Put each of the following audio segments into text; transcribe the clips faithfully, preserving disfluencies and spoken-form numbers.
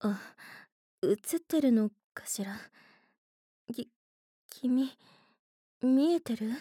あ、映ってるのかしら。き、君、見えてる？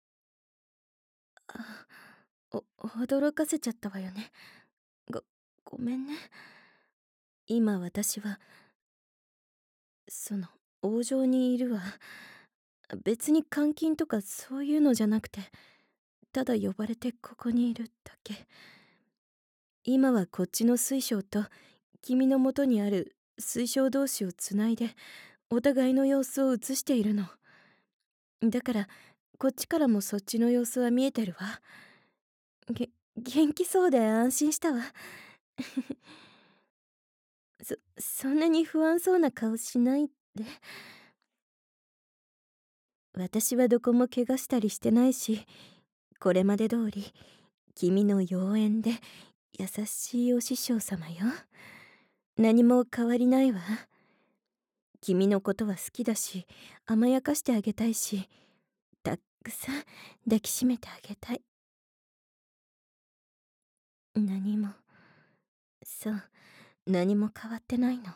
あ、お、驚かせちゃったわよね。ご、ごめんね。今私は、その、王城にいるわ。別に監禁とかそういうのじゃなくて、ただ呼ばれてここにいるだけ。今はこっちの水晶と君の元にある水晶同士をつないでお互いの様子を映しているの。だからこっちからもそっちの様子は見えてるわ。げ元気そうで安心したわ。そそんなに不安そうな顔しないで。私はどこも怪我したりしてないし、これまで通り君の妖艶で優しいお師匠様よ。何も変わりないわ。君のことは好きだし、甘やかしてあげたいし、たくさん抱きしめてあげたい。何も、そう、何も変わってないの。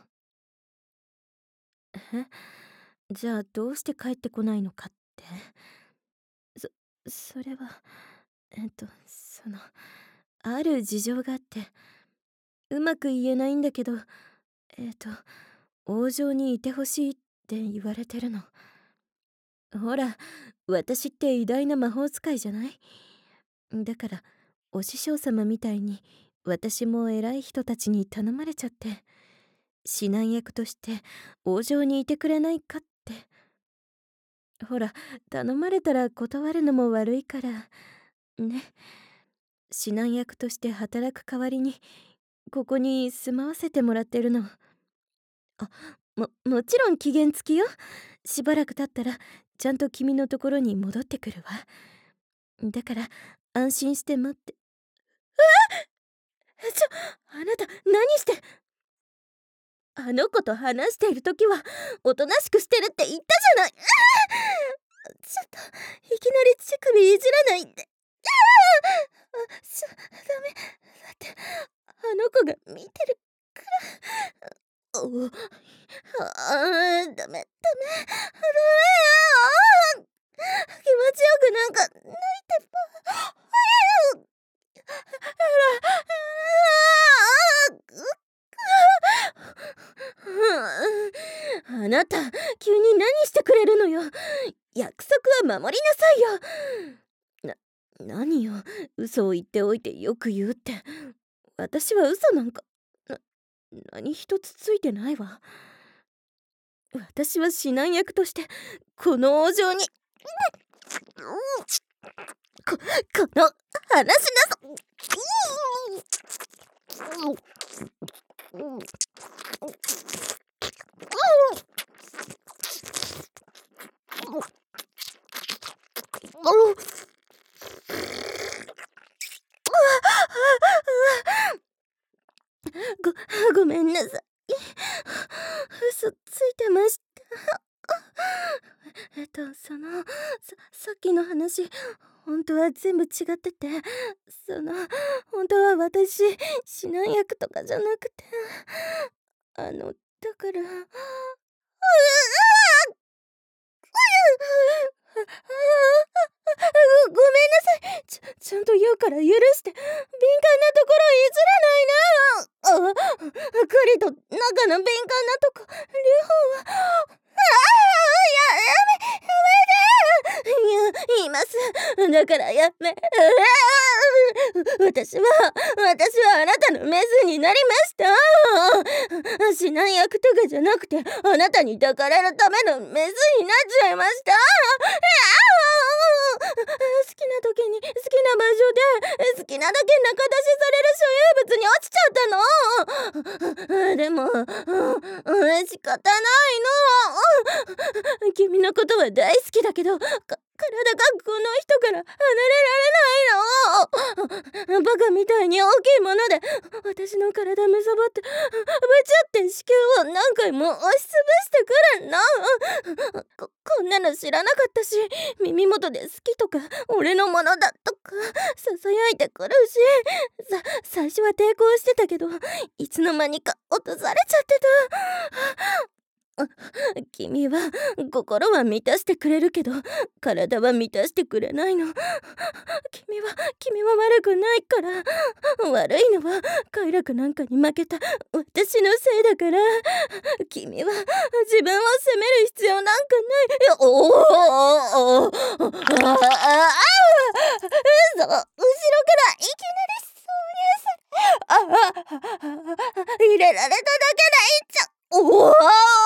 え、じゃあどうして帰ってこないのかって？そ、それは、えっと、その、ある事情があって、うまく言えないんだけど、えっと、王城にいてほしいって言われてるの。ほら、私って偉大な魔法使いじゃない？だから、お師匠様みたいに、私も偉い人たちに頼まれちゃって、指南役として王城にいてくれないかって。ほら、頼まれたら断るのも悪いから、ね。指南役として働く代わりに、ここに住まわせてもらってるの。あ、も、もちろん期限付きよ。しばらく経ったら、ちゃんと君のところに戻ってくるわ。だから、安心して待って。ちょ、あなた、何して。あの子と話しているときは、おとなしくしてるって言ったじゃない。ちょっと、いきなり乳首いじらないで。あ、ちょ、ダメ。だって、あの子が見てるから。お、あー、ダメ、ダメ、ダメよ。気持ちよくなんか泣いてば。あら、あなた、急に何してくれるのよ。約束は守りなさいよ。な、何よ、嘘を言っておいてよく言うって。私は嘘なんか、な、何一つついてないわ。私は指南役として、この王城に、こ、この、話しなさ、ご、ごめんなさい。嘘ついてました。えっと、その、さ、さっきの話、本当は全部違ってて、その、本当は私、指南役とかじゃなくて、あの、だから、ご、ごめんなさい。ちゃ、ちゃんと言うから許して。敏感なところいじらないな。あ、狩りと中の敏感なとこ、両方は。ああ、や、やめ、やめて。言い、言います。だからやめ。私は、私はあなたのメスになりました。指南役とかじゃなくて、あなたに抱かれるためのメスになっちゃいました。好きな時に好きな場所で好きなだけ仲出しされる所有物に落ちちゃったの。でも、仕方ないの。君のことは大好きだけど、か体がこの人から離れられないの。バカみたいに大きいもので私の体むさぼってブチュって子宮を何回も押しつぶしてくるの。こ, こんなの知らなかったし、耳元で好きとか俺のものだとかささやいてくるし、さ最初は抵抗してたけどいつの間にか落とされちゃってた。君は心は満たしてくれるけど体は満たしてくれないの。君は君は悪くないから。悪いのは快楽なんかに負けた私のせいだから。君は自分を責める必要なんかない。おおおおおああ嘘、後ろからいきなり挿入され、ああ入れられただけでいいじゃん。おお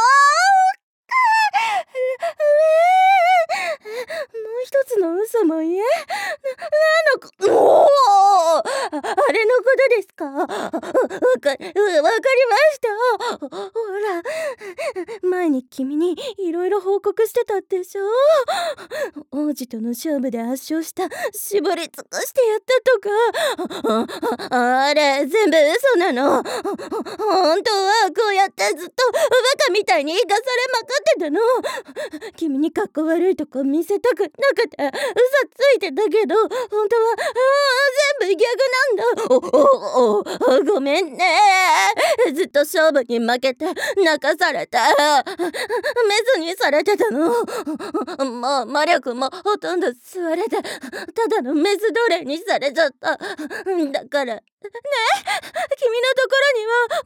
もう一つの嘘も言え。な、なんのこ、おお、ああれのことですか。わか、わかりました。ほら、前に君にいろいろ報告してたでしょ。王子との勝負で圧勝した、絞り尽くしてやったとか。あ、あれ全部嘘なの。本当はこうやってずっとバカみたいに生かされまくってたの。君にかっこ悪いとこ見せたくなかった。嘘ついてたけど本当はあ全部逆なんだ。おおおごめんね。ずっと勝負に負けて泣かされてメスにされてたの。もう魔力もほとんど吸われてただのメス奴隷にされちゃった。だからね、君のところには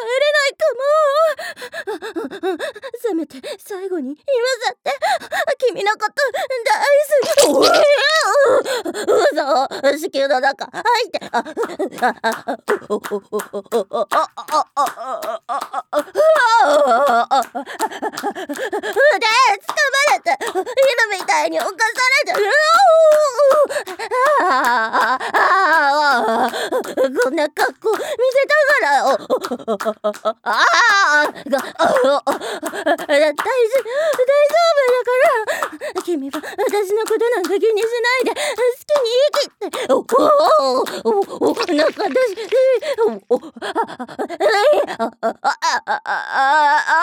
もう帰れないかも。せめて最後に言わせて。君のこと大好き。嘘、子宮の中入ってあああおおおおおお腕つかまれて犬みたいに犯されてる。ああこんな格好見せたからああ大丈夫大丈夫だから君は私のことなんか気にしないで好きに生きて。おおおおなんか私おおああああああ